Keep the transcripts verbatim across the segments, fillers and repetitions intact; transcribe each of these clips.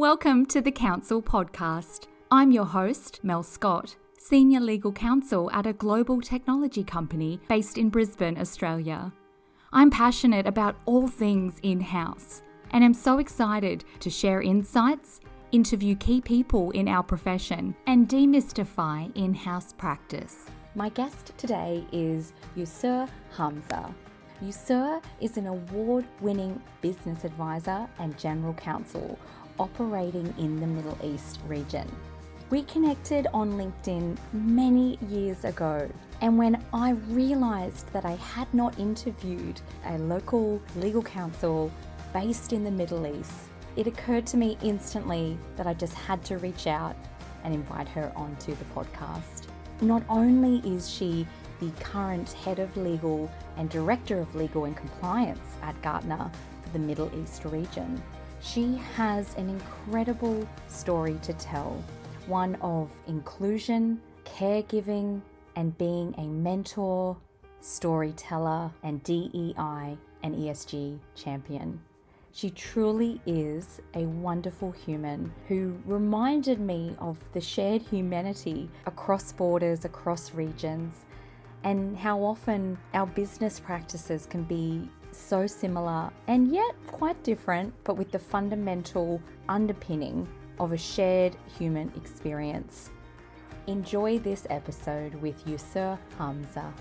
Welcome to the Counsel Podcast. I'm your host, Mel Scott, Senior Legal Counsel at a global technology company based in Brisbane, Australia. I'm passionate about all things in-house and am so excited to share insights, interview key people in our profession, and demystify in-house practice. My guest today is Yusur Hamza. Yusur is an award-winning business advisor and general counsel operating in the Middle East region. We connected on LinkedIn many years ago, and when I realised that I had not interviewed a local legal counsel based in the Middle East, it occurred to me instantly that I just had to reach out and invite her onto the podcast. Not only is she the current head of legal and director of legal and compliance at Gartner for the Middle East region, she has an incredible story to tell, one of inclusion, caregiving, and being a mentor, storyteller, and D E I and E S G champion. She truly is a wonderful human who reminded me of the shared humanity across borders, across regions, and how often our business practices can be so similar and yet quite different, but with the fundamental underpinning of a shared human experience. Enjoy this episode with Yusur Hamza.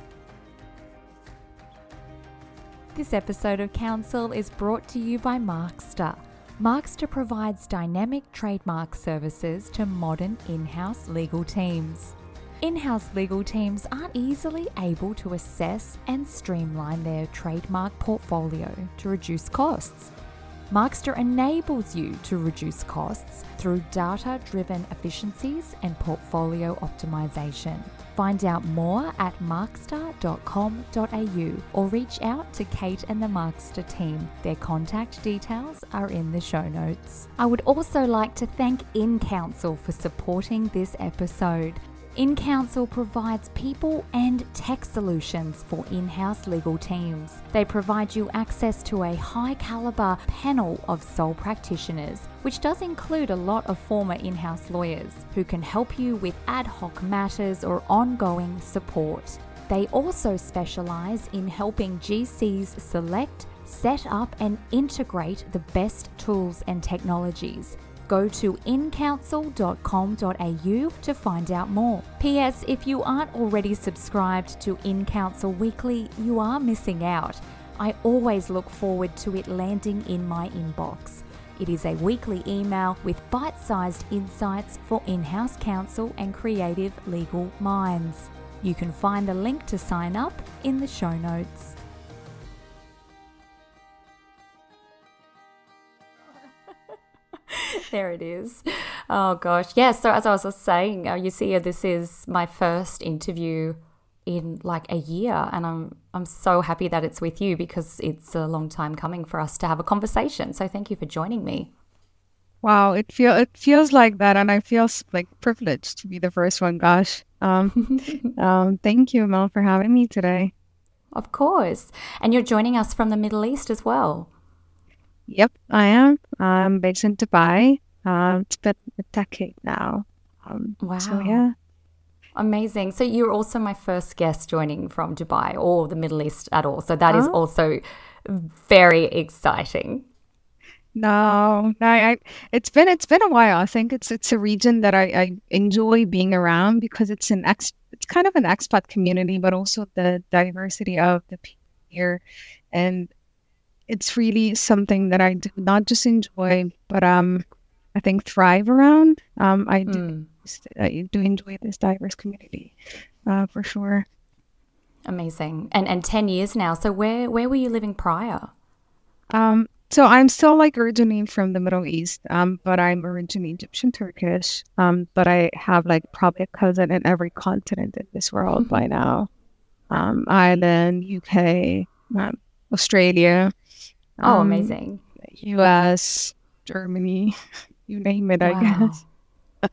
This episode of Counsel is brought to you by Markster. Markster provides dynamic trademark services to modern in-house legal teams. In-house legal teams aren't easily able to assess and streamline their trademark portfolio to reduce costs. Markster enables you to reduce costs through data-driven efficiencies and portfolio optimization. Find out more at markster dot com dot a u or reach out to Kate and the Markster team. Their contact details are in the show notes. I would also like to thank InCounsel for supporting this episode. InCounsel provides people and tech solutions for in-house legal teams. They provide you access to a high-caliber panel of sole practitioners, which does include a lot of former in-house lawyers who can help you with ad hoc matters or ongoing support. They also specialize in helping G Cs select, set up, and integrate the best tools and technologies. Go to in counsel dot com dot a u to find out more. P S. If you aren't already subscribed to InCounsel Weekly, you are missing out. I always look forward to it landing in my inbox. It is a weekly email with bite-sized insights for in-house counsel and creative legal minds. You can find the link to sign up in the show notes. There it is. Oh gosh. Yeah, so as I was just saying, uh, you see, this is my first interview in like a year, and I'm I'm so happy that it's with you because it's a long time coming for us to have a conversation. So thank you for joining me. Wow, it feel it feels like that, and I feel like privileged to be the first one. Gosh, um, um, thank you, Mel, for having me today. Of course, and you're joining us from the Middle East as well. Yep, I am. I'm based in Dubai. Um, it's been a decade now. Um, wow. So yeah. Amazing. So you're also my first guest joining from Dubai or the Middle East at all. So that oh. is also very exciting. No, no, I, it's been it's been a while. I think it's it's a region that I, I enjoy being around because it's an ex it's kind of an expat community, but also the diversity of the people here, and it's really something that I do not just enjoy, but um, I think thrive around. Um, I do, mm. I do enjoy this diverse community, uh, for sure. Amazing. And and ten years now. So where where were you living prior? Um, so I'm still like originally from the Middle East, um, but I'm originally Egyptian Turkish. Um, but I have like probably a cousin in every continent in this world by now. Um, Ireland, U K, um, Australia. Oh, um, amazing. U S, Germany, you name it, wow. I guess.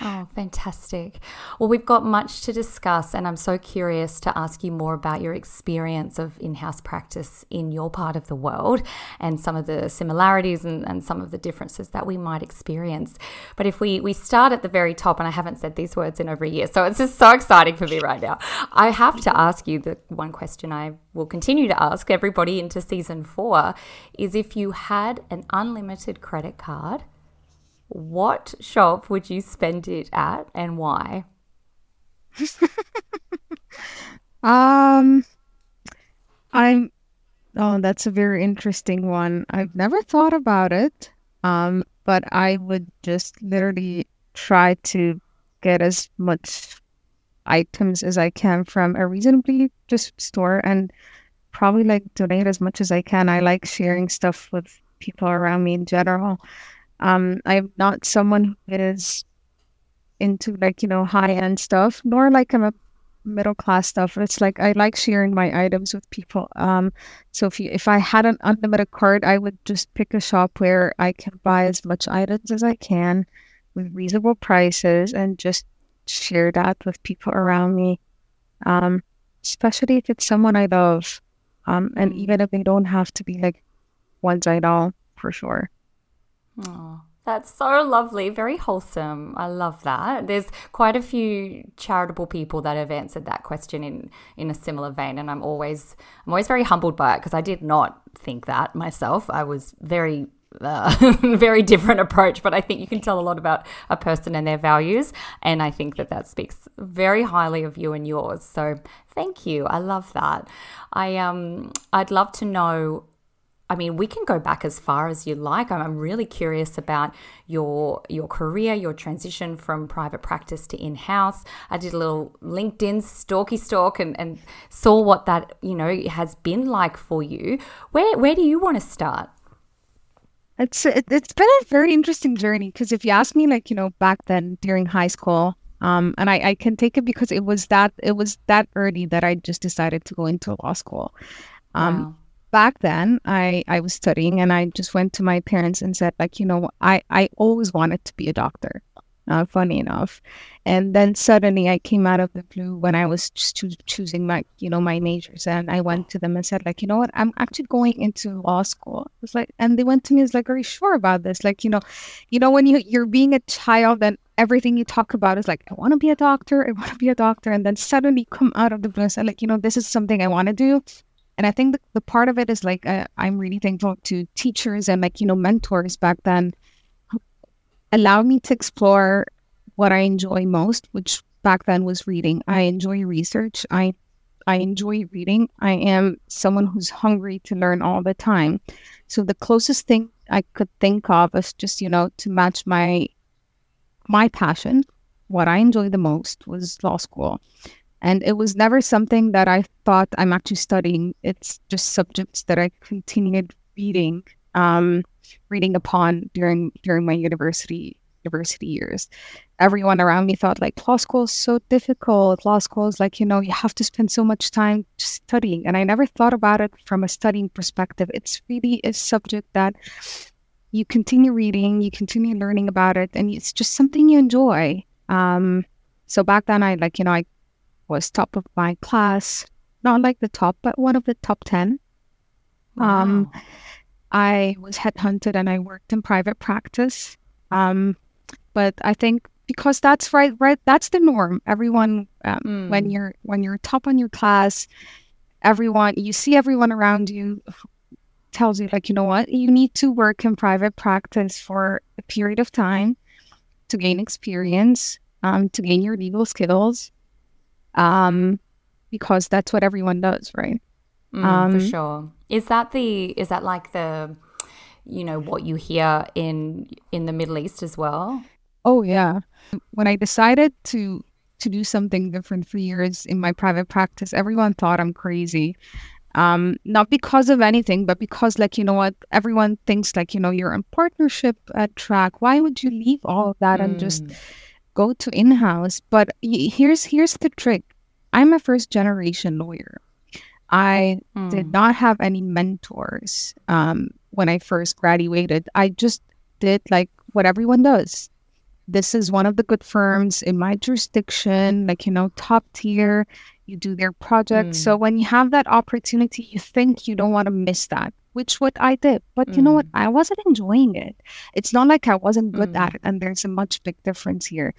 Oh, fantastic. Well, we've got much to discuss, and I'm so curious to ask you more about your experience of in-house practice in your part of the world and some of the similarities and, and some of the differences that we might experience. But if we, we start at the very top, and I haven't said these words in over a year, so it's just so exciting for me right now. I have to ask you the one question I will continue to ask everybody into season four is, if you had an unlimited credit card, what shop would you spend it at and why? um, I'm, oh, that's a very interesting one. I've never thought about it. Um, but I would just literally try to get as much items as I can from a reasonably just store and probably like donate as much as I can. I like sharing stuff with people around me in general. Um, I'm not someone who is into like, you know, high-end stuff, nor like I'm a middle class stuff. It's like I like sharing my items with people. Um, so if you, if I had an unlimited card, I would just pick a shop where I can buy as much items as I can with reasonable prices and just share that with people around me. Um, especially if it's someone I love. Um, and even if they don't have to be like ones I know, for sure. Oh, that's so lovely. Very wholesome. I love that. There's quite a few charitable people that have answered that question in, in a similar vein. And I'm always, I'm always very humbled by it because I did not think that myself. I was very, uh, very different approach, but I think you can tell a lot about a person and their values. And I think that that speaks very highly of you and yours. So thank you. I love that. I, um, I'd love to know, I mean, we can go back as far as you like. I'm really curious about your your career, your transition from private practice to in-house. I did a little LinkedIn stalky stalk and, and saw what that, you know, has been like for you. Where where do you want to start? It's it, it's been a very interesting journey because if you ask me, like, you know, back then during high school, um, and I, I can take it because it was that it was that early that I just decided to go into law school. Um, Wow. Back then, I, I was studying and I just went to my parents and said, like, you know, I, I always wanted to be a doctor, uh, funny enough. And then suddenly I came out of the blue when I was just choo- choosing my, you know, my majors. And I went to them and said, like, you know what, I'm actually going into law school. It was like, and they went to me, it's like, are you sure about this? Like, you know, you know, when you, you're being a child and everything you talk about is like, I want to be a doctor, I want to be a doctor. And then suddenly come out of the blue and say, like, you know, this is something I want to do. And I think the, the part of it is like, uh, I'm really thankful to teachers and like, you know, mentors back then who allowed me to explore what I enjoy most, which back then was reading. I enjoy research. I, I enjoy reading. I am someone who's hungry to learn all the time. So the closest thing I could think of is just, you know, to match my, my passion, what I enjoy the most was law school. And it was never something that I thought I'm actually studying. It's just subjects that I continued reading, um, reading upon during during my university university years. Everyone around me thought like law school is so difficult. Law school is like, you know, you have to spend so much time studying. And I never thought about it from a studying perspective. It's really a subject that you continue reading, you continue learning about it, and it's just something you enjoy. Um, so back then I like, you know, I was top of my class, not like the top, but one of the top ten. Wow. Um, I was headhunted and I worked in private practice. Um, but I think because that's right, right, that's the norm. Everyone, um, Mm. when you're when you're top on your class, everyone you see everyone around you tells you like, you know what, you need to work in private practice for a period of time to gain experience, um, to gain your legal skills. Um, because that's what everyone does, right? Mm, Um, for sure. Is that the is that like the, you know, what you hear in in the Middle East as well? oh yeah. When I decided to to do something different for years in my private practice, everyone thought I'm crazy. Um, not because of anything, but because like, you know what, everyone thinks like, you know, you're in partnership at track. Why would you leave all of that and just Mm. go to in-house? But y- here's here's the trick. I'm a first generation lawyer. I did Mm. not have any mentors um, when I first graduated. I just did like what everyone does. this is one of the good firms in my jurisdiction, like, you know, top tier, you do their projects. Mm. So when you have that opportunity, you think you don't want to miss that, which what I did. But you know what? Mm. I wasn't enjoying it. It's not like I wasn't good at Mm. it. And there's a much big difference here.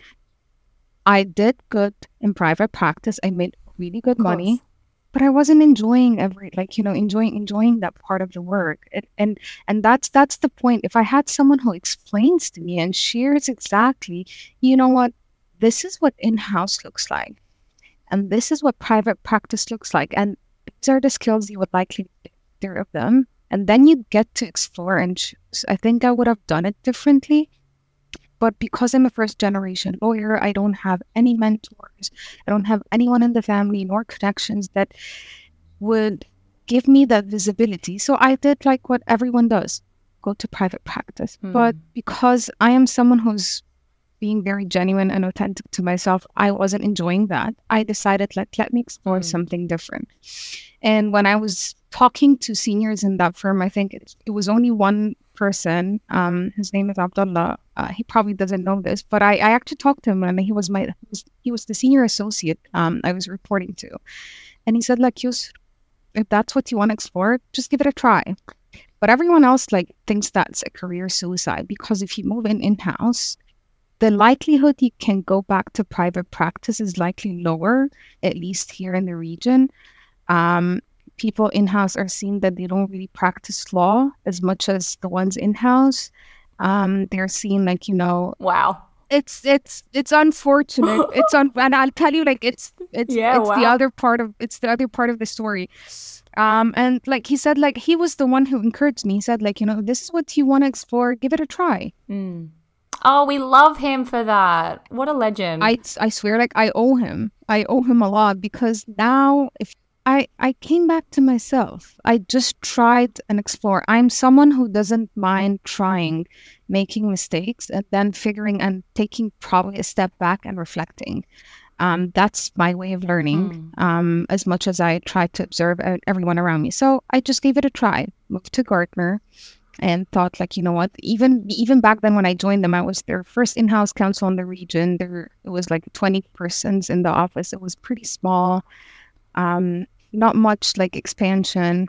I did good in private practice. I made really good Of money, course. but I wasn't enjoying every like you know enjoying enjoying that part of the work. It, and and that's that's the point. If I had someone who explains to me and shares exactly, you know what, this is what in-house looks like, and this is what private practice looks like, and these are the skills you would likely get there of them, and then you get to explore and choose. I think I would have done it differently. But because I'm a first generation lawyer, I don't have any mentors. I don't have anyone in the family nor connections that would give me that visibility. So I did like what everyone does, go to private practice. But Mm. because I am someone who's being very genuine and authentic to myself, I wasn't enjoying that. I decided, like, let me explore Mm. something different. And when I was talking to seniors in that firm, I think it, it was only one person. Um, his name is Abdullah. Uh, he probably doesn't know this, but I, I actually talked to him, and he was my he was, he was the senior associate um, I was reporting to, and he said, like, Yus, if that's what you want to explore, just give it a try. But everyone else like thinks that's a career suicide, because if you move in in-house, the likelihood you can go back to private practice is likely lower, at least here in the region. Um, people in-house are seeing that they don't really practice law as much as the ones in-house. Um, they're seeing like, you know, Wow. it's it's it's unfortunate. It's un and I'll tell you, like, it's it's Yeah, it's the wow. other part of it's the other part of the story. Um, and like he said, like he was the one who encouraged me. He said, like, you know, this is what you want to explore, give it a try. Mm. Oh, we love him for that. What a legend. I I swear, like I owe him. I owe him a lot, because now if I I came back to myself, I just tried and explore. I'm someone who doesn't mind trying, making mistakes, and then figuring and taking probably a step back and reflecting. Um, that's my way of learning. Mm. Um, as much as I try to observe uh, everyone around me. So I just gave it a try. Moved to Gartner, and thought, like, you know what, even even back then when I joined them, I was their first in-house counsel in the region. There it was like twenty persons in the office. It was pretty small, um, not much like expansion.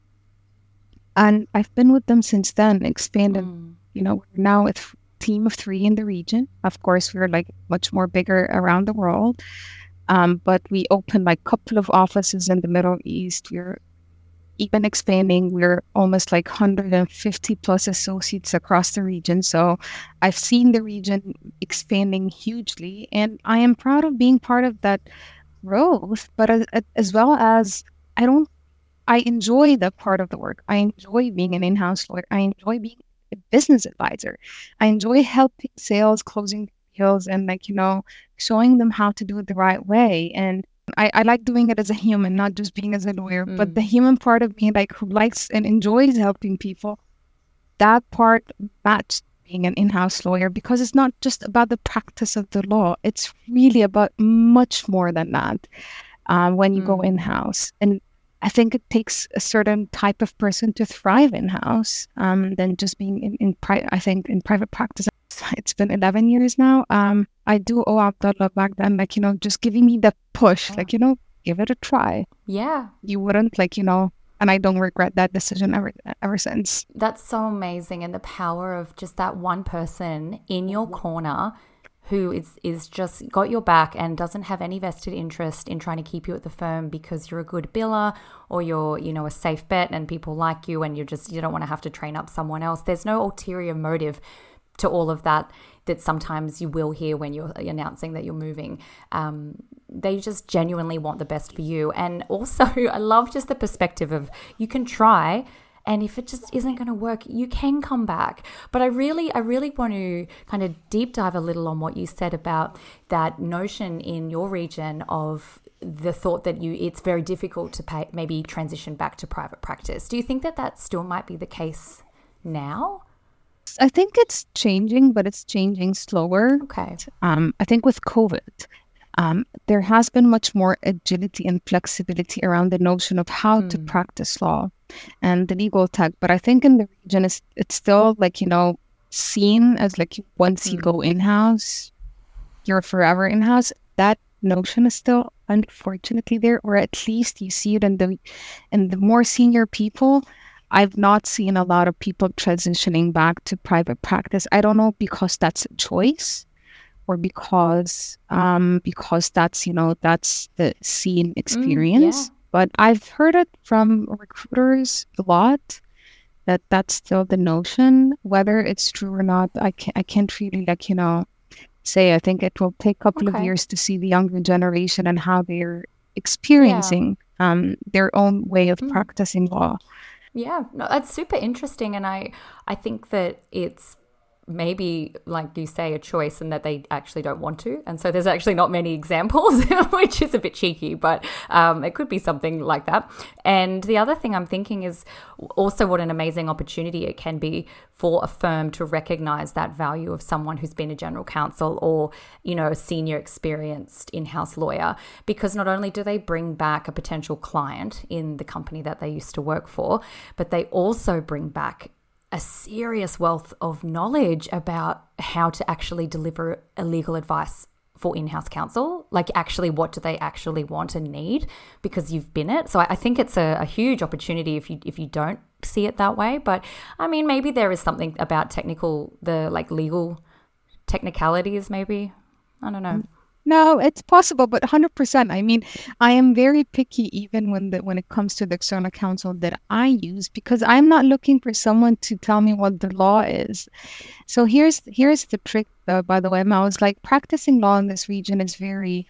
And I've been with them since then, expanded. Mm. You know, we're now a th- team of three in the region. Of course, we're like much more bigger around the world. Um, but we opened like a couple of offices in the Middle East. We're even expanding. We're almost like one hundred fifty plus associates across the region. So I've seen the region expanding hugely, and I am proud of being part of that growth. But as, as well as I don't, I enjoy that part of the work. I enjoy being an in-house lawyer. I enjoy being a business advisor. I enjoy helping sales, closing deals, and like, you know, showing them how to do it the right way. And I, I like doing it as a human, not just being as a lawyer. But the Mm. human part of me, like, who likes and enjoys helping people, that part matched being an in-house lawyer, because it's not just about the practice of the law. It's really about much more than that um, when you go Mm. in-house. And I think it takes a certain type of person to thrive in-house um, than just being in, in pri- I think in private practice. It's been eleven years now. Um, I do owe Abdullah back then, like, you know, just giving me the push, Oh. like, you know, give it a try. Yeah. You wouldn't, like, you know, and I don't regret that decision ever ever since. That's so amazing. And the power of just that one person in your corner who is, is just got your back and doesn't have any vested interest in trying to keep you at the firm because you're a good biller or you're, you know, a safe bet and people like you and you're just, you don't want to have to train up someone else. There's no ulterior motive to all of that that sometimes you will hear when you're announcing that you're moving. Um, they just genuinely want the best for you. And also, I love just the perspective of you can try, and if it just isn't going to work, you can come back. But I really, I really want to kind of deep dive a little on what you said about that notion in your region of the thought that you it's very difficult to pay, maybe transition back to private practice. Do you think that that still might be the case now? I think it's changing, but it's changing slower. Okay. Um, I think with COVID, um, there has been much more agility and flexibility around the notion of how to Mm. practice law and the legal tech. But I think in the region, it's, it's still like, you know, seen as like once you Mm. go in-house, you're forever in-house, that notion is still unfortunately there, or at least you see it in the in the more senior people. I've not seen a lot of people transitioning back to private practice. I don't know because that's a choice or because um because that's, you know, that's the seen experience. Mm, yeah. But I've heard it from recruiters a lot that that's still the notion. Whether it's true or not, I can't, I can't really, like, you know, say. I think it will take a couple of Okay. years to see the younger generation and how they're Yeah. experiencing um, their own way of Mm. practicing law. Yeah, no, that's super interesting, and I I think that it's maybe, like you say, a choice, and that they actually don't want to, and so there's actually not many examples, which is a bit cheeky, but um, it could be something like that. And the other thing I'm thinking is also what an amazing opportunity it can be for a firm to recognize that value of someone who's been a general counsel or, you know, a senior experienced in-house lawyer, because not only do they bring back a potential client in the company that they used to work for, but they also bring back a serious wealth of knowledge about how to actually deliver a legal advice for in-house counsel. Like, actually, what do they actually want and need, because you've been it. So I, I think it's a, a huge opportunity if you if you don't see it that way. But I mean, maybe there is something about technical, the like legal technicalities, maybe. I don't know. No, it's possible, but one hundred percent. I mean, I am very picky even when the when it comes to the external counsel that I use, because I'm not looking for someone to tell me what the law is. So here's here's the trick, uh, by the way. I was like, practicing law in this region is very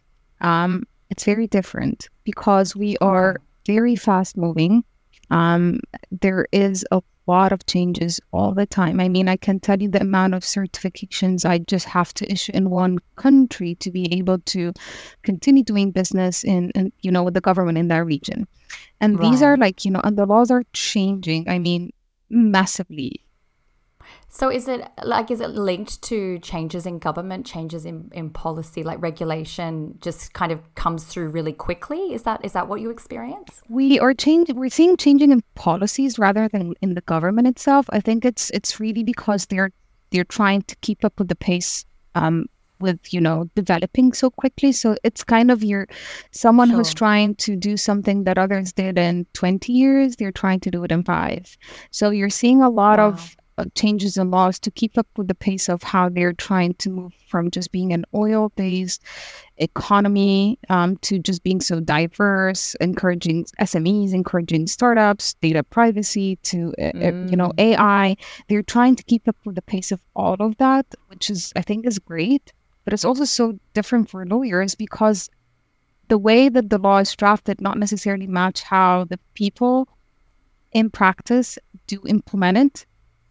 um it's very different because we are very fast moving. Um, there is a lot of changes all the time. I mean, I can tell you the amount of certifications I just have to issue in one country to be able to continue doing business in, in you know, with the government in that region. And these are Right. like, you know, and the laws are changing, I mean, massively. So is it like, is it linked to changes in government, changes in, in policy, like regulation just kind of comes through really quickly? Is that is that what you experience? We are changing, we're seeing changing in policies rather than in the government itself. I think it's it's really because they're they're trying to keep up with the pace um with, you know, developing so quickly. So it's kind of you're someone who's Sure. trying to do something that others did in twenty years, they're trying to do it in five. So you're seeing a lot Wow. of uh, changes in laws to keep up with the pace of how they're trying to move from just being an oil-based economy um, to just being so diverse, encouraging S M Es, encouraging startups, data privacy to, uh, uh, you know, Mm. A I. They're trying to keep up with the pace of all of that, which is, I think, is great. But it's also so different for lawyers because the way that the law is drafted not necessarily match how the people in practice do implement it.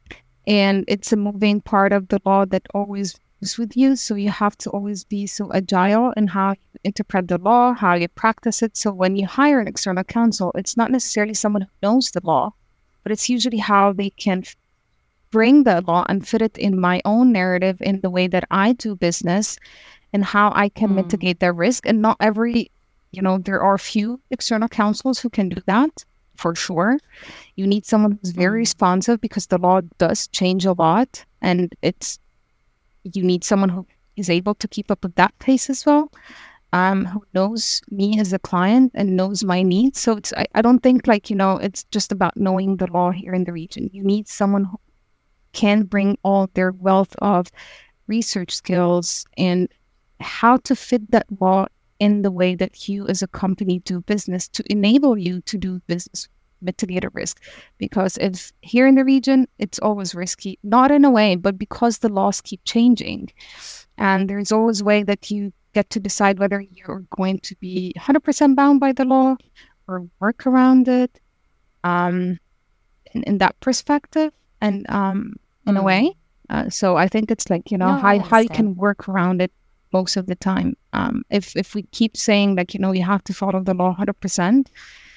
And it's a moving part of the law that always is with you. So you have to always be so agile in how you interpret the law, how you practice it. So when you hire an external counsel, it's not necessarily someone who knows the law, but it's usually how they can f- bring the law and fit it in my own narrative in the way that I do business and how I can Mm. mitigate their risk. And not every, you know, there are few external counsels who can do that for sure. You need someone who's very Mm. responsive because the law does change a lot, and it's you need someone who is able to keep up with that pace as well, um, who knows me as a client and knows my needs. So it's I, I don't think like, you know, it's just about knowing the law here in the region. You need someone who can bring all their wealth of research skills and how to fit that law in the way that you as a company do business to enable you to do business, mitigate a risk. Because if here in the region, it's always risky, not in a way, but because the laws keep changing. And there's always a way that you get to decide whether you're going to be one hundred percent bound by the law or work around it um, in, in that perspective. And um, in a Mm. way, uh, so I think it's like, you know, No, I how, how you understand. can work around it most of the time. Um, if, if we keep saying like, you know, you have to follow the law one hundred percent,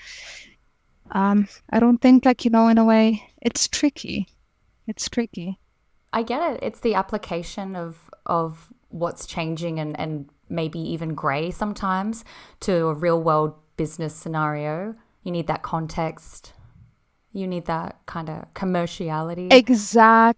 um, I don't think like, you know, in a way, it's tricky. It's tricky. I get it. It's the application of of what's changing and, and maybe even grey sometimes to a real world business scenario. You need that context. You need that kind of commerciality. Exactly.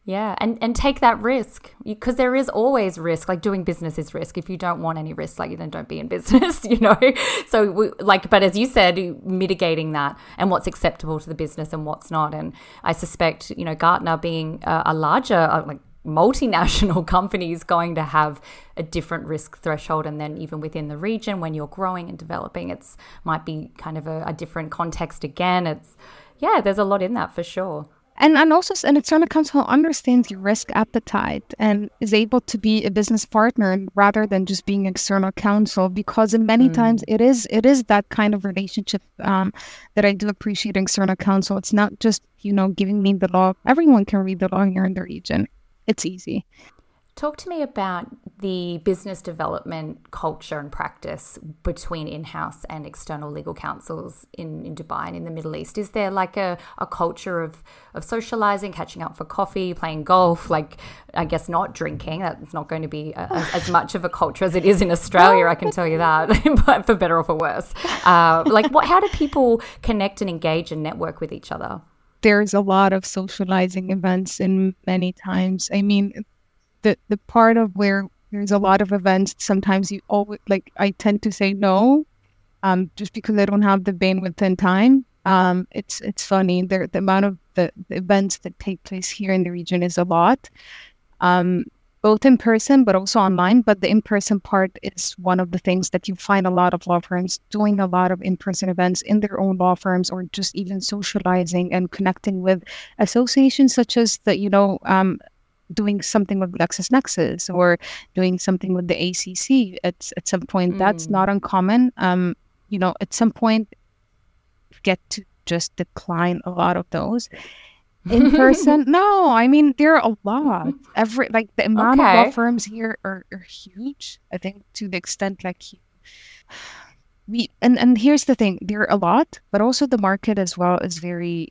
Yeah, and, and take that risk, because there is always risk. Like, doing business is risk. If you don't want any risk, like, then don't be in business, you know? So, we, like, but as you said, mitigating that and what's acceptable to the business and what's not. And I suspect, you know, Gartner being a, a larger, uh, like, multinational company is going to have a different risk threshold. And then even within the region, when you're growing and developing, it's might be kind of a, a different context again. It's, yeah, there's a lot in that for sure. And and also an external counsel understands your risk appetite and is able to be a business partner rather than just being external counsel, because in many mm. times it is it is that kind of relationship um, that I do appreciate in external counsel. It's not just, you know, giving me the law. Everyone can read the law here in the region. It's easy. Talk to me about the business development culture and practice between in-house and external legal counsels in, in Dubai and in the Middle East. Is there like a, a culture of, of socializing, catching up for coffee, playing golf, like, I guess not drinking? That's not going to be a, a, as much of a culture as it is in Australia, I can tell you that, but for better or for worse. Uh, like, what? How do people connect and engage and network with each other? There's a lot of socializing events in many times. I mean, the the part of where there's a lot of events, sometimes you always, like, I tend to say no, um, just because I don't have the bandwidth and time. Um, it's it's funny, the, the amount of the, the events that take place here in the region is a lot, um, both in person but also online. But the in-person part is one of the things that you find a lot of law firms doing, a lot of in-person events in their own law firms, or just even socializing and connecting with associations such as the, you know, um, doing something with LexisNexis or doing something with the A C C at, at some point. Mm. That's not uncommon. Um, you know, at some point, get to just decline a lot of those. In person, no, I mean, there are a lot. Every, like, the amount okay. of law firms here are, are huge, I think, to the extent, like, we, and, and here's the thing, there are a lot, but also the market as well is very,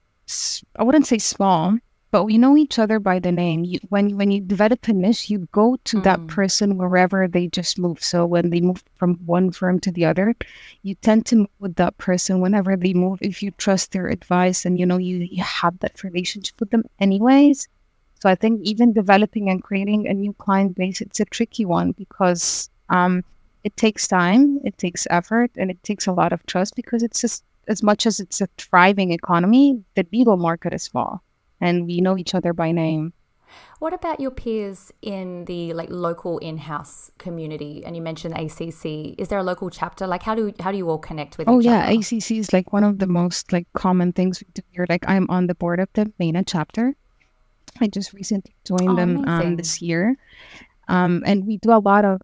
I wouldn't say small, but we know each other by the name. You, when when you develop a niche, you go to mm. that person wherever they just move. So when they move from one firm to the other, you tend to move with that person whenever they move, if you trust their advice and, you know, you, you have that relationship with them anyways. So I think even developing and creating a new client base, it's a tricky one, because um, it takes time, it takes effort, and it takes a lot of trust, because it's just, as much as it's a thriving economy, the legal market is small. And we know each other by name. What about your peers in the, like, local in-house community? And you mentioned the A C C. Is there a local chapter? Like, how do how do you all connect with oh, each yeah, other? A C C is like one of the most, like, common things we do here. Like, I'm on the board of the MENA chapter. I just recently joined oh, them um, this year, um, and we do a lot of.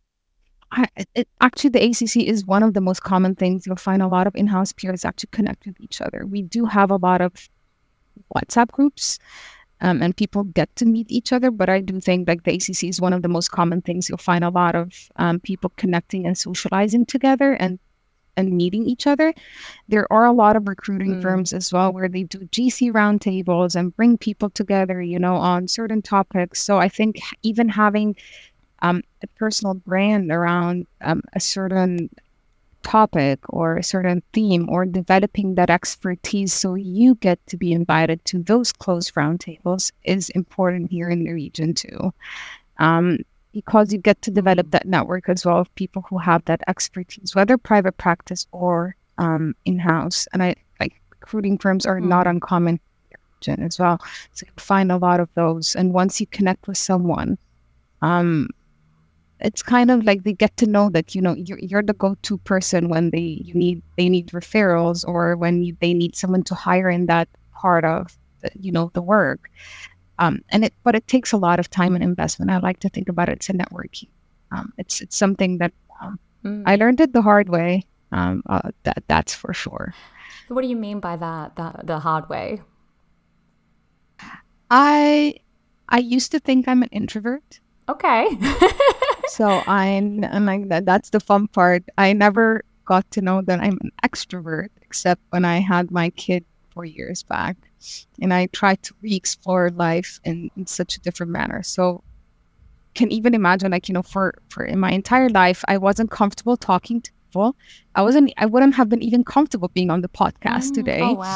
I, it, actually, the A C C is one of the most common things. You'll find a lot of in-house peers actually connect with each other. We do have a lot of WhatsApp groups, um, and people get to meet each other, but I do think, like, the A C C is one of the most common things. You'll find a lot of um, people connecting and socializing together and and meeting each other. There are a lot of recruiting mm. firms as well where they do G C roundtables and bring people together, you know, on certain topics. So I think even having um, a personal brand around um, a certain topic or a certain theme, or developing that expertise so you get to be invited to those closed roundtables, is important here in the region too, um, because you get to develop that network as well of people who have that expertise, whether private practice or um, in-house. And I like recruiting firms are mm. not uncommon here in the region as well, so you find a lot of those. And once you connect with someone, um, it's kind of like they get to know that, you know, you're, you're the go-to person when they you need they need referrals, or when you, they need someone to hire in that part of the, you know, the work. Um, and it but it takes a lot of time and investment. I like to think about it as a networking. Um, it's it's something that um, mm. I learned it the hard way. Um, uh, that that's for sure. What do you mean by that? The the hard way? I I used to think I'm an introvert. Okay. So I'm, I'm like that. That's the fun part. I never got to know that I'm an extrovert, except when I had my kid four years back, and I tried to re-explore life in, in such a different manner. So, can even imagine, like, you know, for for in my entire life, I wasn't comfortable talking to people. I wasn't. I wouldn't have been even comfortable being on the podcast mm, today. Oh wow.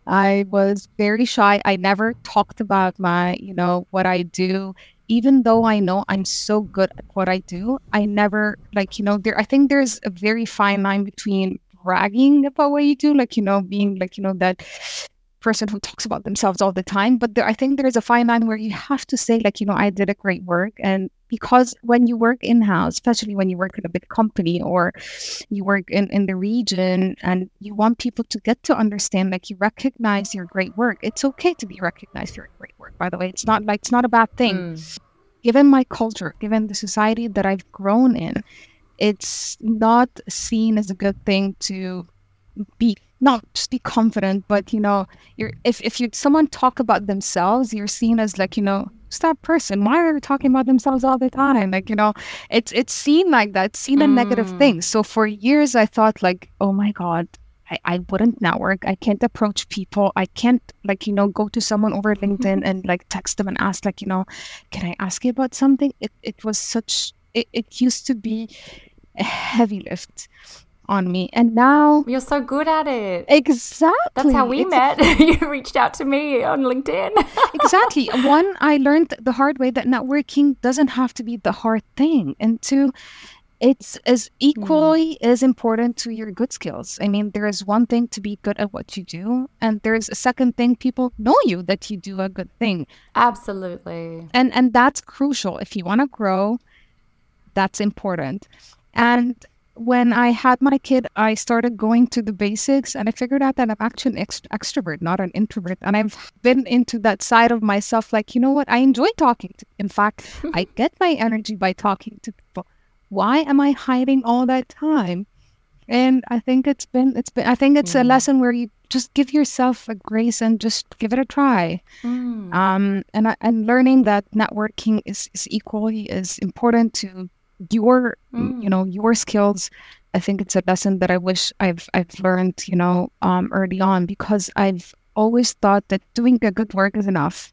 I was very shy. I never talked about my, you know, what I do. Even though I know I'm so good at what I do, I never like, you know, there, I think there's a very fine line between bragging about what you do, like, you know, being like, you know, that person who talks about themselves all the time. But there, I think there is a fine line where you have to say, like, you know, I did a great work. And because when you work in-house, especially when you work in a big company or you work in, in the region and you want people to get to understand, like, you recognize your great work. It's okay to be recognized for your great work, by the way. It's not like, it's not a bad thing. Mm. Given my culture, given the society that I've grown in, it's not seen as a good thing to be not just be confident, but you know, you're if, if you someone talk about themselves, you're seen as like, you know, who's that person? Why are they talking about themselves all the time? Like, you know, it's it's seen like that, it's seen a mm. negative thing. So for years I thought like, oh my God, I, I wouldn't network. I can't approach people. I can't like, you know, go to someone over LinkedIn and like text them and ask like, you know, can I ask you about something? It it was such it, it used to be a heavy lift on me, and now you're so good at it. Exactly, that's how we it's, met. You reached out to me on LinkedIn. Exactly. One, I learned the hard way that networking doesn't have to be the hard thing, and two, it's as equally mm. as important to your good skills. I mean, there is one thing to be good at what you do, and there's a second thing, people know you that you do a good thing. Absolutely. And and that's crucial if you want to grow. That's important. And when I had my kid, I started going to the basics, and I figured out that I'm actually an ext- extrovert, not an introvert. And I've been into that side of myself, like, you know what? I enjoy talking to. In fact, I get my energy by talking to people. Why am I hiding all that time? And I think it's been, it's been, I think it's mm. a lesson where you just give yourself a grace and just give it a try. Mm. Um, and I, and learning that networking is, is equally as important to your mm. you know your skills. I think it's a lesson that I wish I've I've learned you know um early on, because I've always thought that doing a good work is enough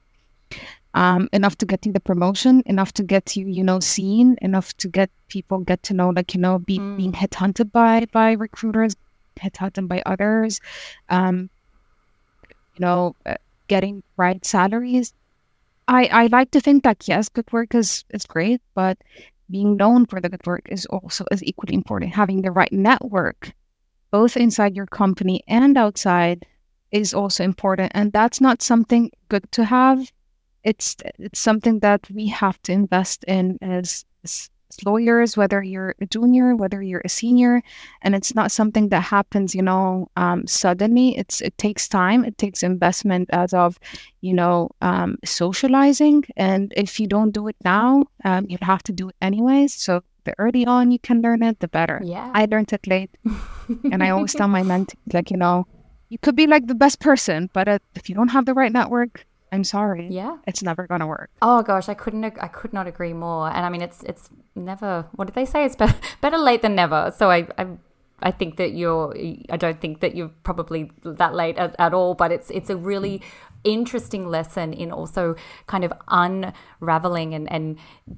um enough to get you the promotion, enough to get you you know seen, enough to get people get to know, like, you know be mm. being headhunted by by recruiters, headhunted by others, um you know uh, getting right salaries. I I like to think that yes, good work is is great, but being known for the good work is also is equally important. Having the right network, both inside your company and outside, is also important. And that's not something good to have. It's it's something that we have to invest in as, as lawyers, whether you're a junior, whether you're a senior. And it's not something that happens, you know, um, suddenly. It's it takes time. It takes investment as of, you know, um, socializing. And if you don't do it now, um, you have to do it anyways. So the early on you can learn it, the better. Yeah. I learned it late. And I always tell my mentees, like, you know, you could be like the best person, but uh, if you don't have the right network, I'm sorry. Yeah. It's never going to work. Oh gosh, I couldn't I could not agree more. And I mean, it's it's never, what did they say? It's better, better late than never. So I I I think that you're I don't think that you're probably that late at, at all, but it's it's a really interesting lesson in also kind of unraveling and and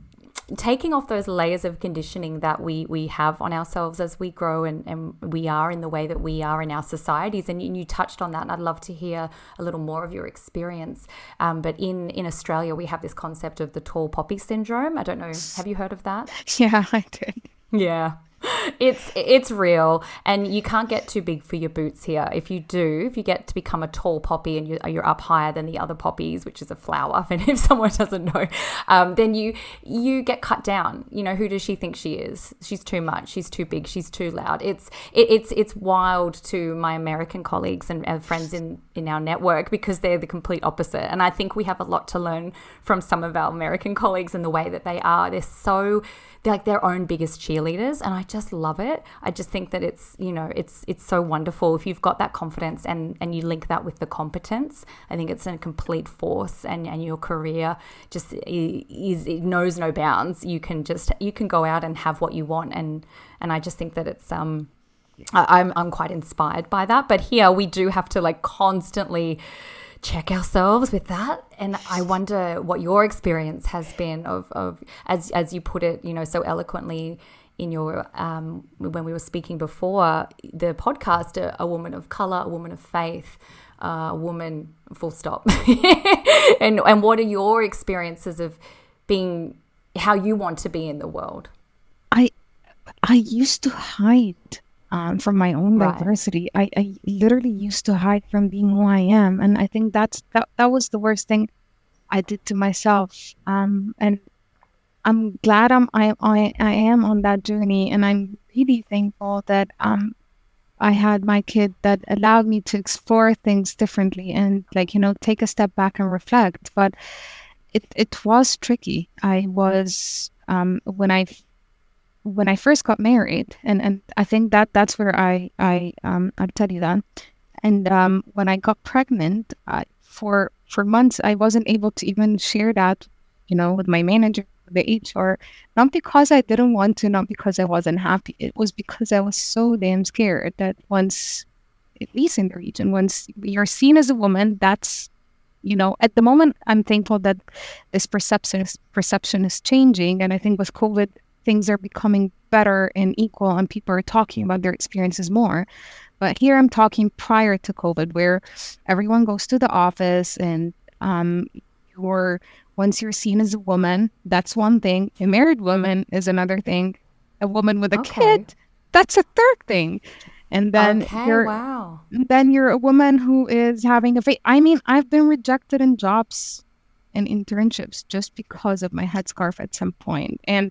taking off those layers of conditioning that we we have on ourselves as we grow and, and we are in the way that we are in our societies. And you, you touched on that, and I'd love to hear a little more of your experience. Um, but in, in Australia, we have this concept of the tall poppy syndrome. I don't know, have you heard of that? Yeah, I did. Yeah. It's it's real, and you can't get too big for your boots here. If you do, if you get to become a tall poppy and you, you're up higher than the other poppies, which is a flower, and if someone doesn't know, um, then you you get cut down. You know, who does she think she is? She's too much. She's too big. She's too loud. It's it, it's it's wild to my American colleagues and, and friends in, in our network, because they're the complete opposite. And I think we have a lot to learn from some of our American colleagues and the way that they are. They're so they're like their own biggest cheerleaders, and I just love it. I just think that it's, you know, it's it's so wonderful if you've got that confidence and, and you link that with the competence. I think it's a complete force, and, and your career just is, it knows no bounds. You can just you can go out and have what you want, and and I just think that it's um I, I'm I'm quite inspired by that. But here we do have to like constantly check ourselves with that. And I wonder what your experience has been of, of as as you put it, you know, so eloquently in your um when we were speaking before the podcast, a, a woman of color, a woman of faith. uh, a woman, full stop. and and what are your experiences of being, how you want to be in the world? I I used to hide um, from my own Right. diversity. I, I literally used to hide from being who I am, and I think that's that that was the worst thing I did to myself. Um, and I'm glad I'm I, I I am on that journey, and I'm really thankful that um I had my kid that allowed me to explore things differently and, like, you know, take a step back and reflect. But it it was tricky. I was um when I when I first got married, and and I think that that's where I I um I'll tell you that. And um when I got pregnant, I, for for months I wasn't able to even share that, you know, with my manager, the H R, not because I didn't want to, not because I wasn't happy. It was because I was so damn scared that once, at least in the region, once you're seen as a woman, that's, you know, at the moment, I'm thankful that this perception is, perception is changing. And I think with COVID, things are becoming better and equal, and people are talking about their experiences more. But here I'm talking prior to COVID, where everyone goes to the office, and um, you're once you're seen as a woman, that's one thing. A married woman is another thing. A woman with a Okay. kid, that's a third thing. And then Okay, you're wow. then you're a woman who is having a fa- I mean, I've been rejected in jobs and internships just because of my headscarf at some point. And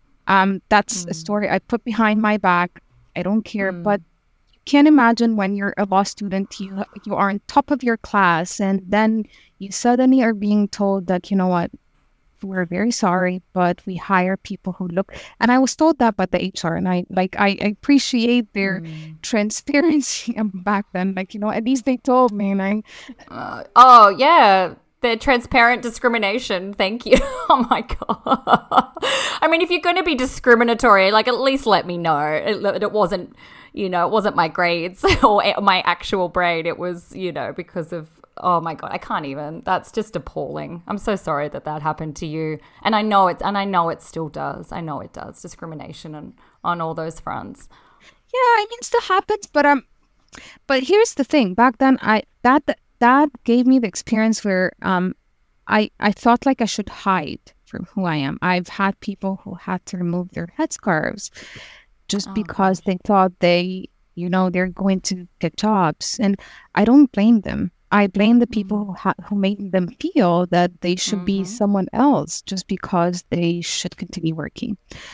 um, that's a story I put behind my back. I don't care, but you can't imagine when you're a law student, you you are on top of your class, and then you suddenly are being told that, you know what, we're very sorry, but we hire people who look. And I was told that by the H R, and I like I, I appreciate their transparency back then. Like, you know, at least they told me, and I Uh, oh, yeah. The transparent discrimination. Thank you. Oh, my God. I mean, if you're going to be discriminatory, like, at least let me know. It, it wasn't, you know, it wasn't my grades or my actual brain. It was, you know, because of, oh, my God, I can't even. That's just appalling. I'm so sorry that that happened to you. And I know it, and I know it still does. I know it does. Discrimination and on all those fronts. yeah, I mean, still happens, but um, but here's the thing. Back then, I that that gave me the experience where um, I I thought like I should hide from who I am. I've had people who had to remove their headscarves just Oh, because they thought they, you know, they're going to get jobs, and I don't blame them. I blame the people who ha- who made them feel that they should be someone else just because they should continue working.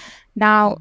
Now,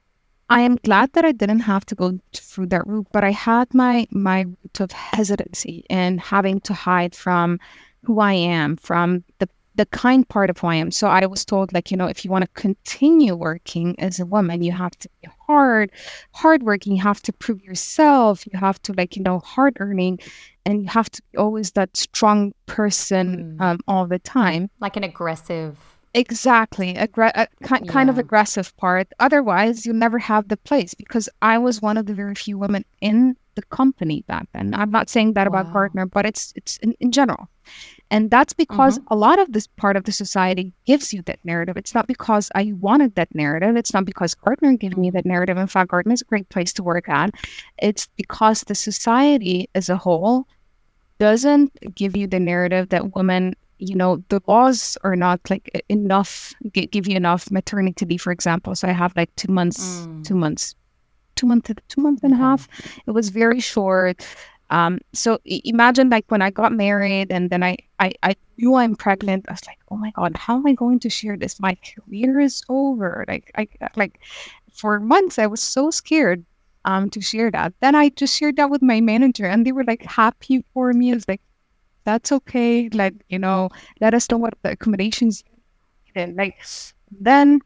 I am glad that I didn't have to go through that route, but I had my my route of hesitancy and having to hide from who I am, from the the kind part of who I am. So I was told, like, you know, if you want to continue working as a woman, you have to be hard, hardworking. You have to prove yourself. You have to, like, you know, hard earning, and you have to be always that strong person um, all the time. like an aggressive. Exactly, Aggre- a ki- kind of Yeah. aggressive part. Otherwise, you'll never have the place, because I was one of the very few women in the company back then. I'm not saying that about Wow. Gartner, but it's it's in, in general. And that's because a lot of this part of the society gives you that narrative. It's not because I wanted that narrative. It's not because Gartner gave me that narrative. In fact, Gartner is a great place to work at. It's because the society as a whole doesn't give you the narrative that women, you know, the laws are not like e- enough, gi- give you enough maternity leave, for example. So I have like two months, two months, two months, two months and a half. It was very short. Um, so i- imagine, like, when I got married, and then I, I, I knew I'm pregnant. I was like, oh my God, how am I going to share this? My career is over. Like, I, like for months, I was so scared um to share that. Then I just shared that with my manager, and they were like happy for me. It's like, that's okay. Like, you know, let us know what the accommodations you need. Like, then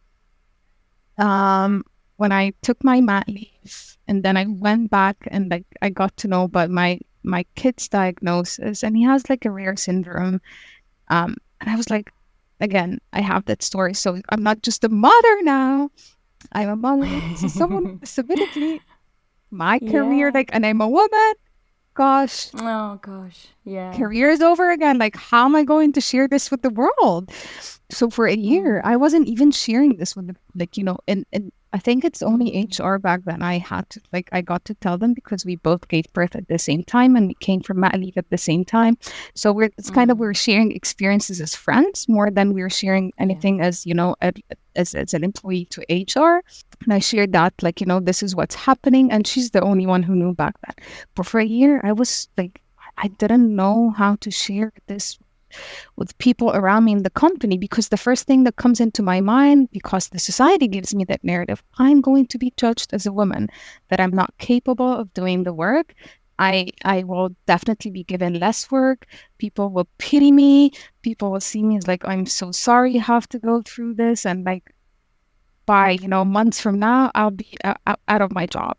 um when I took my mat leave, and then I went back, and like I got to know about my my kid's diagnosis, and he has like a rare syndrome. Um and I was like, again, I have that story. So I'm not just a mother now. I'm a mother. So someone with disability, my career, Yeah. like, and I'm a woman. Gosh. Oh, gosh. Yeah. careers over again. Like, how am I going to share this with the world? So for a year, I wasn't even sharing this with the, like, you know, and, and I think it's only Mm. H R back then I had to, like, I got to tell them because we both gave birth at the same time and we came from mat leave at the same time. So we're, it's kind of, Mm. we're sharing experiences as friends more than we were sharing anything as, you know, a, as, as an employee to H R. And I shared that, like, you know, this is what's happening. And she's the only one who knew back then. But for a year, I was like, I didn't know how to share this with people around me in the company, because the first thing that comes into my mind, because the society gives me that narrative, I'm going to be judged as a woman, that I'm not capable of doing the work. I I will definitely be given less work. People will pity me. People will see me as like, I'm so sorry you have to go through this. And like, by, you know, months from now, I'll be out, out of my job.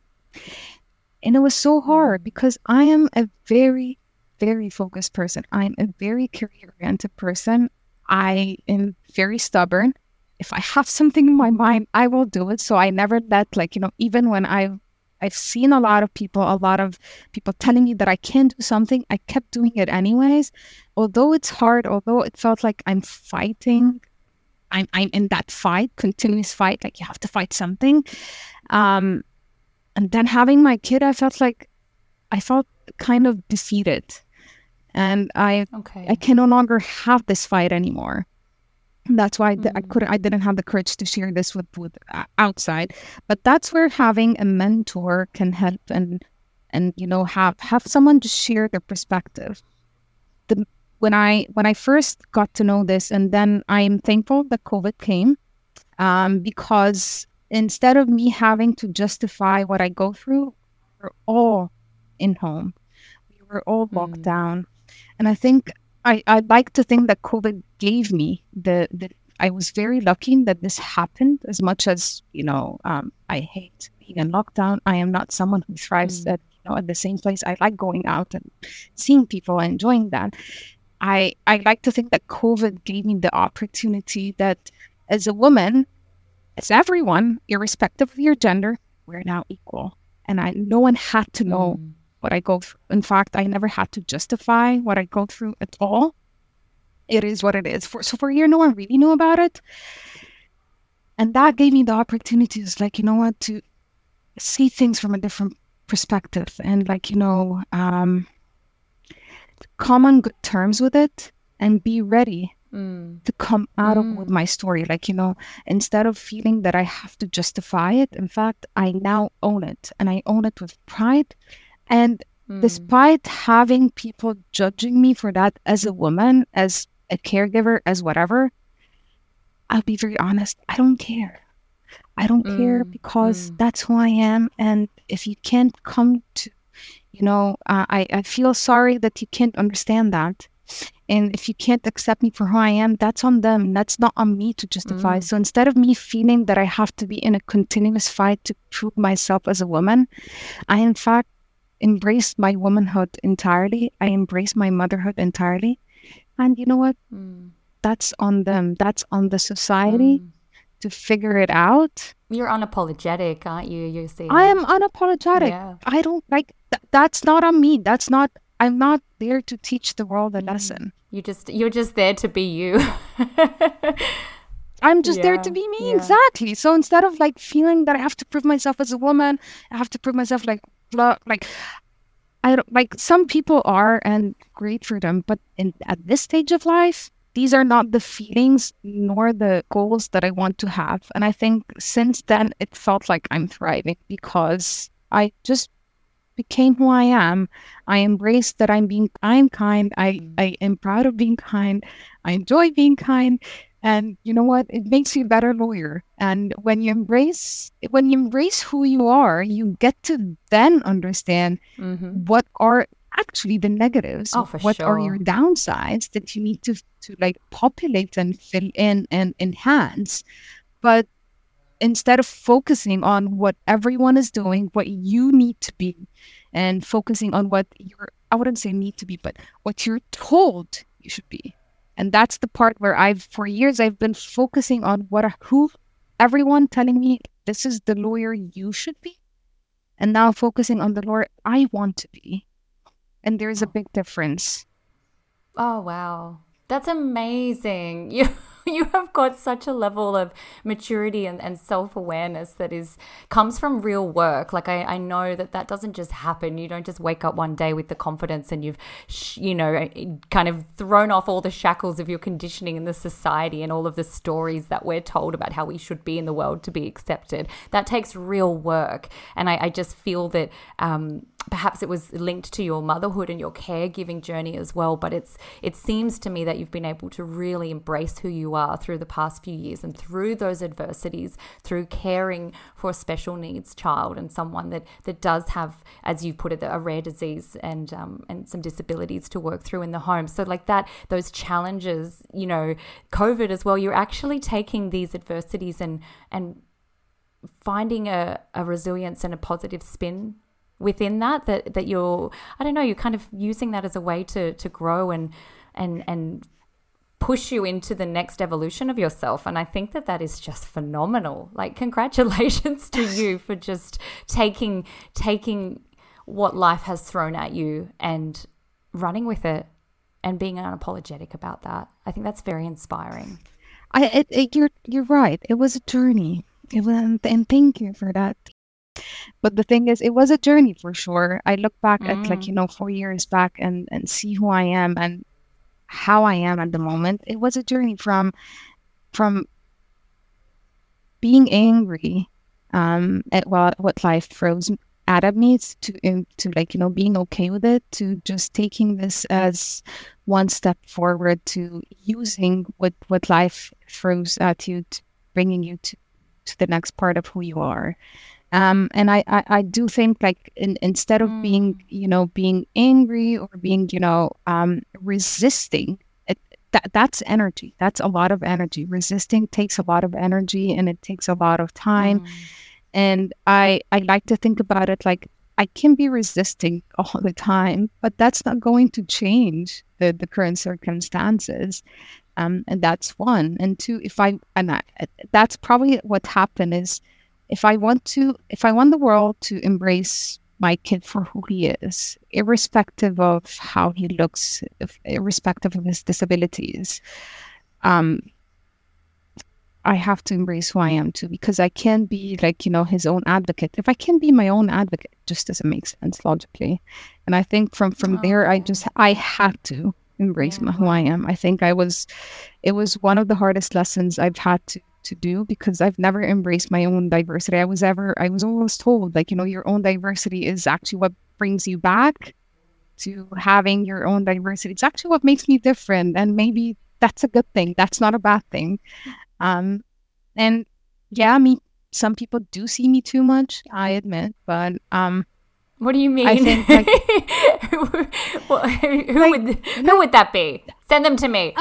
And it was so hard because I am a very, very focused person. I'm a very career-oriented person. I am very stubborn. If I have something in my mind, I will do it. So I never let, like, you know, even when I've I've seen a lot of people, a lot of people telling me that I can't do something, I kept doing it anyways. Although it's hard, although it felt like I'm fighting, I'm I'm in that fight, continuous fight, like you have to fight something. Um, and then having my kid, I felt like I felt kind of defeated, and I Okay. I can no longer have this fight anymore. And that's why I, d- I Mm. couldn't I didn't have the courage to share this with with uh, outside. But that's where having a mentor can help, and and you know, have have someone to share their perspective. The when I when I first got to know this, and then I'm thankful that COVID came, um, because instead of me having to justify what I go through, we're all in home. We were all locked Mm. down. And I think I, I'd like to think that COVID gave me the, the I was very lucky that this happened. As much as, you know, um, I hate being in lockdown, I am not someone who thrives Mm. at, you know, at the same place. I like going out and seeing people and enjoying that. I, I like to think that COVID gave me the opportunity that as a woman, as everyone, irrespective of your gender, we're now equal. And I no one had to know Mm. what I go through. In fact, I never had to justify what I go through at all. It is what it is. For so for a year, no one really knew about it. And that gave me the opportunities, like, you know what, to see things from a different perspective, and like, you know, um, come on good terms with it and be ready Mm. to come out of with Mm. my story. Like, you know, instead of feeling that I have to justify it, in fact, I now own it, and I own it with pride. And Mm. despite having people judging me for that as a woman, as a caregiver, as whatever, I'll be very honest, I don't care. I don't care Mm. because Mm. that's who I am. And if you can't come to, you know, uh, I, I feel sorry that you can't understand that. And if you can't accept me for who I am, that's on them. That's not on me to justify. Mm. So instead of me feeling that I have to be in a continuous fight to prove myself as a woman, I, in fact, embraced my womanhood entirely. I embraced my motherhood entirely. And you know what? Mm. That's on them. That's on the society Mm. to figure it out. You're unapologetic, aren't you? You I see. am unapologetic. Yeah. I don't like th- that's not on me. That's not, I'm not there to teach the world a Mm. lesson. You just you're just there to be you. I'm just there Yeah. to be me. Yeah. Exactly. So instead of like feeling that I have to prove myself as a woman, I have to prove myself like blah, like I don't like some people are, and great for them, but in at this stage of life, these are not the feelings nor the goals that I want to have. And I think since then it felt like I'm thriving because I just became who I am. I embrace that I'm being I'm kind. I, Mm. I am proud of being kind. I enjoy being kind. And you know what? It makes you a better lawyer. And when you embrace when you embrace who you are, you get to then understand Mm-hmm. what are actually the negatives, Oh, for what are your sure. downsides that you need to to like populate and fill in and enhance. But instead of focusing on what everyone is doing, what you need to be, and focusing on what you're, I wouldn't say need to be, but what you're told you should be. And that's the part where I've, for years, I've been focusing on what, are- who, everyone telling me this is the lawyer you should be. And now focusing on the lawyer I want to be. And there's a Oh, big difference. Oh, wow. That's amazing. You you have got such a level of maturity and, and self-awareness that is comes from real work. Like I, I know that that doesn't just happen. You don't just wake up one day with the confidence and you've, sh- you know, kind of thrown off all the shackles of your conditioning in the society and all of the stories that we're told about how we should be in the world to be accepted. That takes real work. And I, I just feel that um, perhaps it was linked to your motherhood and your caregiving journey as well. But it's it seems to me that you've been able to really embrace who you are through the past few years and through those adversities, through caring for a special needs child and someone that that does have, as you put it, a rare disease and um, and some disabilities to work through in the home. So like that, those challenges, you know, COVID as well, you're actually taking these adversities and and finding a, a resilience and a positive spin within that, that that you're, I don't know, you're kind of using that as a way to to grow and and and push you into the next evolution of yourself. And I think that that is just phenomenal. Like, congratulations to you for just taking taking what life has thrown at you and running with it and being unapologetic about that. I think that's very inspiring. I it, it, you're you're right. It was a journey. It was, and thank you for that. But the thing is, it was a journey for sure. I look back mm. at like, you know, four years back and, and see who I am and how I am at the moment. It was a journey from from being angry um, at what, what life throws at me to, to like, you know, being okay with it, to just taking this as one step forward, to using what, what life throws at you, to bringing you to, to the next part of who you are. Um, and I, I, I do think like in, instead of mm. being, you know, being angry or being, you know, um, resisting, it, that that's energy. That's a lot of energy. Resisting takes a lot of energy and it takes a lot of time. Mm. And I, I like to think about it like I can be resisting all the time, but that's not going to change the, the current circumstances. Um, and that's one. And two, if I, and I, that's probably what happened is, If I want to, if I want the world to embrace my kid for who he is, irrespective of how he looks, if, irrespective of his disabilities, um, I have to embrace who I am too, because I can't be like, you know, his own advocate. If I can be my own advocate, it just doesn't make sense logically. And I think from, from oh. there, I just, I had to embrace yeah. my, who I am. I think I was, it was one of the hardest lessons I've had to to do, because I've never embraced my own diversity. I was ever, I was always told like, you know, your own diversity is actually what brings you back to having your own diversity. It's actually what makes me different. And maybe that's a good thing. That's not a bad thing. Um, and yeah, I mean, some people do see me too much, I admit, but, um, what do you mean? I think, like, who, well, who like, would who would that be? Send them to me.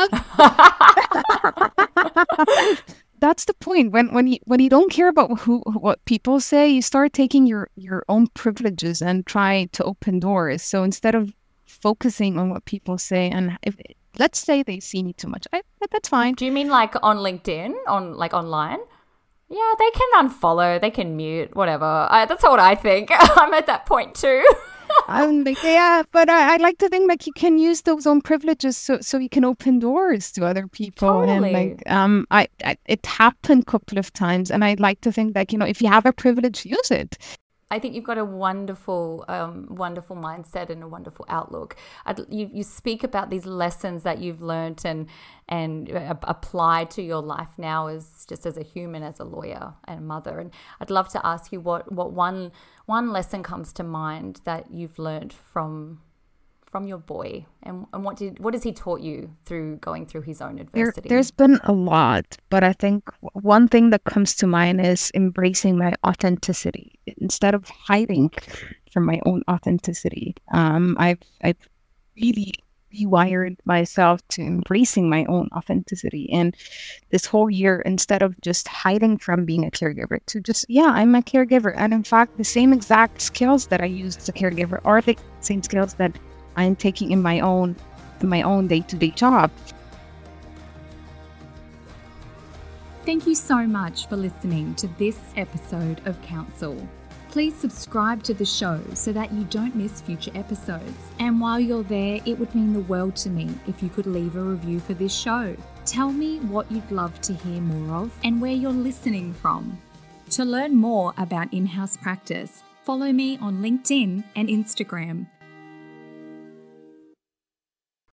That's the point. When when you when you don't care about who what people say, you start taking your, your own privileges and try to open doors. So instead of focusing on what people say, and if let's say they see me too much, I, that's fine. Do you mean like on LinkedIn, on like online? Yeah, they can unfollow, they can mute, whatever. I, that's what I think. I'm at that point too. I'm like, yeah, but I, I like to think like you can use those own privileges so so you can open doors to other people. Totally. And like, um, I, I it happened a couple of times, and I like to think like, you know, if you have a privilege, use it. I think you've got a wonderful, um, wonderful mindset and a wonderful outlook. I'd, you, you speak about these lessons that you've learned and and uh, applied to your life now as just as a human, as a lawyer and a mother. And I'd love to ask you what, what one one lesson comes to mind that you've learned from from your boy, and, and what did what has he taught you through going through his own adversity? There, there's been a lot, but I think one thing that comes to mind is embracing my authenticity instead of hiding from my own authenticity. Um, I've I've really rewired myself to embracing my own authenticity, and this whole year, instead of just hiding from being a caregiver, to just yeah, I'm a caregiver, and in fact, the same exact skills that I use as a caregiver are the same skills that I'm taking in my own in my own day-to-day job. Thank you so much for listening to this episode of Counsel. Please subscribe to the show so that you don't miss future episodes. And while you're there, it would mean the world to me if you could leave a review for this show. Tell me what you'd love to hear more of and where you're listening from. To learn more about in-house practice, follow me on LinkedIn and Instagram.